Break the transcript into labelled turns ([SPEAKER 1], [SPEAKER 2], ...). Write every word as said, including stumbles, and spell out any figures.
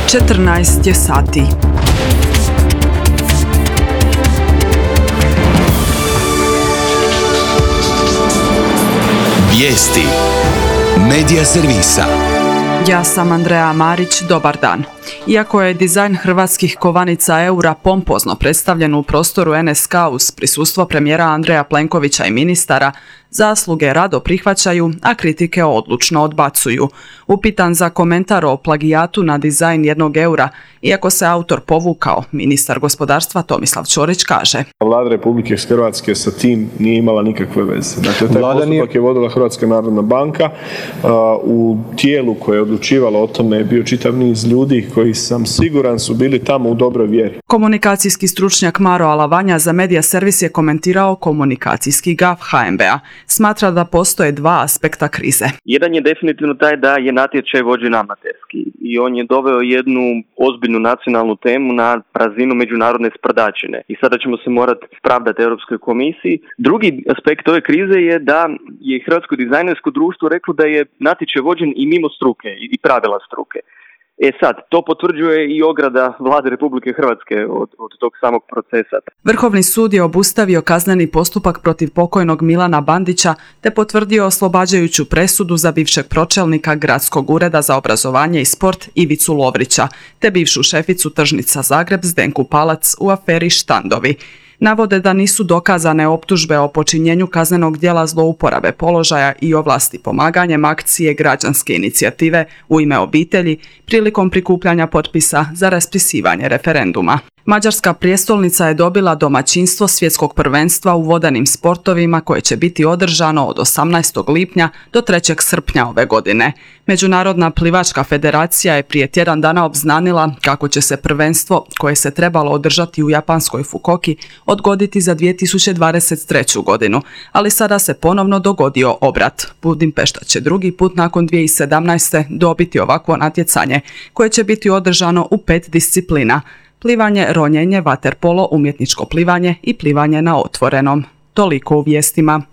[SPEAKER 1] četrnaest je sati.
[SPEAKER 2] Vijesti Medija servisa.
[SPEAKER 1] Ja sam Andreja Marić, dobar dan. Iako je dizajn hrvatskih kovanica eura pompozno predstavljen u prostoru en es ka uz prisustvo premijera Andreja Plenkovića i ministara, zasluge rado prihvaćaju, a kritike odlučno odbacuju. Upitan za komentar o plagijatu na dizajn jednog eura, iako se autor povukao, ministar gospodarstva Tomislav Ćorić kaže:
[SPEAKER 3] Vlada Republike Hrvatske sa tim nije imala nikakve veze. Dakle, taj Vlada postupak nije... je vodila Hrvatska narodna banka. U tijelu koje je odlučivalo o tome je bio čitav niz ljudi koji sam siguran su bili tamo u dobroj vjeri.
[SPEAKER 1] Komunikacijski stručnjak Maro Alavanja za Medija servis je komentirao komunikacijski gaf ha em be a. Smatra da postoje dva aspekta krize.
[SPEAKER 4] Jedan je definitivno taj da je natječaj vođen amaterski i on je doveo jednu ozbiljnu nacionalnu temu na razinu međunarodne sprdačine. I sada ćemo se morati pravdati Europskoj komisiji. Drugi aspekt ove krize je da je Hrvatsko dizajnersko društvo reklo da je natječaj vođen i mimo struke i pravila struke. E sad, to potvrđuje i ograda Vlade Republike Hrvatske od, od tog samog procesa.
[SPEAKER 1] Vrhovni sud je obustavio kazneni postupak protiv pokojnog Milana Bandića te potvrdio oslobađajuću presudu za bivšeg pročelnika Gradskog ureda za obrazovanje i sport Ivicu Lovrića te bivšu šeficu tržnica Zagreb Zdenku Palac u aferi Štandovi. Navode da nisu dokazane optužbe o počinjenju kaznenog djela zlouporabe položaja i ovlasti pomaganjem akcije građanske inicijative u ime obitelji prilikom prikupljanja potpisa za raspisivanje referenduma. Mađarska prijestolnica je dobila domaćinstvo svjetskog prvenstva u vodenim sportovima koje će biti održano od osamnaestog lipnja do trećeg srpnja ove godine. Međunarodna plivačka federacija je prije tjedan dana obznanila kako će se prvenstvo, koje se trebalo održati u japanskoj Fukuoki, odgoditi za dvije tisuće dvadeset treću godinu, ali sada se ponovno dogodio obrat. Budimpešta će drugi put nakon dvije tisuće sedamnaeste. dobiti ovakvo natjecanje, koje će biti održano u pet disciplina: plivanje, ronjenje, vaterpolo, umjetničko plivanje i plivanje na otvorenom. Toliko u vijestima.